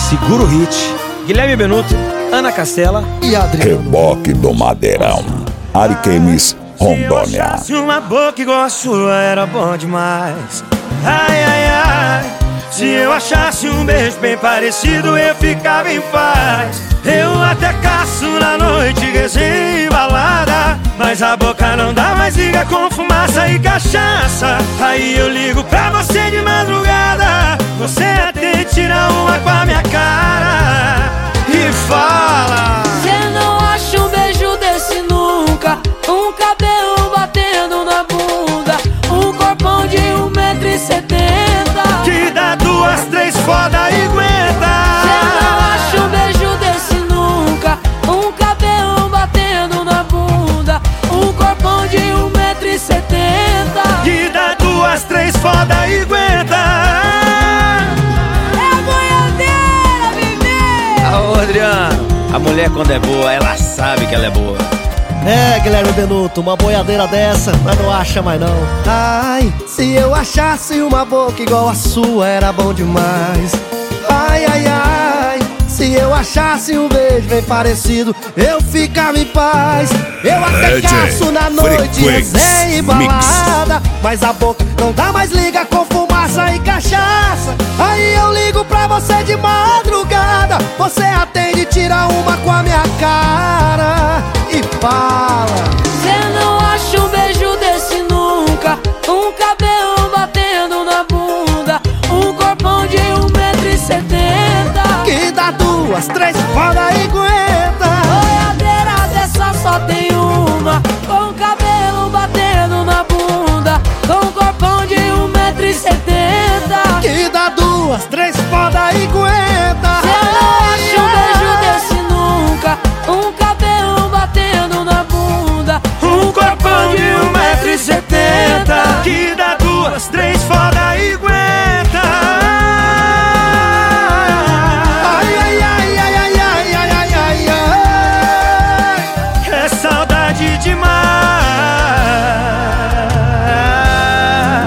Segura o hit. Guilherme Benuto, Ana Castela e Adriano. Reboque do Madeirão, Ariquemes, Rondônia. Se eu achasse uma boca igual a sua, era bom demais. Ai, ai, ai. Se eu achasse um beijo bem parecido, eu ficava em paz. Eu até caço na noite, resenha e balada, mas a boca não dá mais liga com fumaça e cachaça. Aí eu ligo pra você de madrugada, você atende, tira uma com a minha cara e fala: cê não acha um beijo desse nunca, um cabelo batendo na bunda, um corpão de 1,70 m, que dá 2, 3 foda e aguenta. cê não acha um beijo desse nunca, um cabelo batendo na bunda, um corpão de 1,70 m, que dá 2, 3 foda e aguenta. é a boiadeira, bebê. Ô Adriano, a mulher quando é boa, ela sabe que ela é boa. É, Guilherme Benuto, uma boiadeira dessa, mas não acha mais não. Ai, se eu achasse uma boca igual a sua, era bom demais. Ai, ai, ai, se eu achasse um beijo bem parecido, eu ficava em paz. Eu até caço na noite, resenha e balada, mas a boca não dá mais liga com fumaça e cachaça. Aí eu ligo pra você de madrugada, você atende, tira uma com a minha cara e fala: cê não acha um beijo desse nunca, um cabelo batendo na bunda, um corpão de 1,70 m, que dá 2, 3 foda e aguenta. boiadeira dessa só tem uma, com o cabelo batendo na bunda, com um corpão de 1,70 m, Que dá 2, 3 foda e aguenta.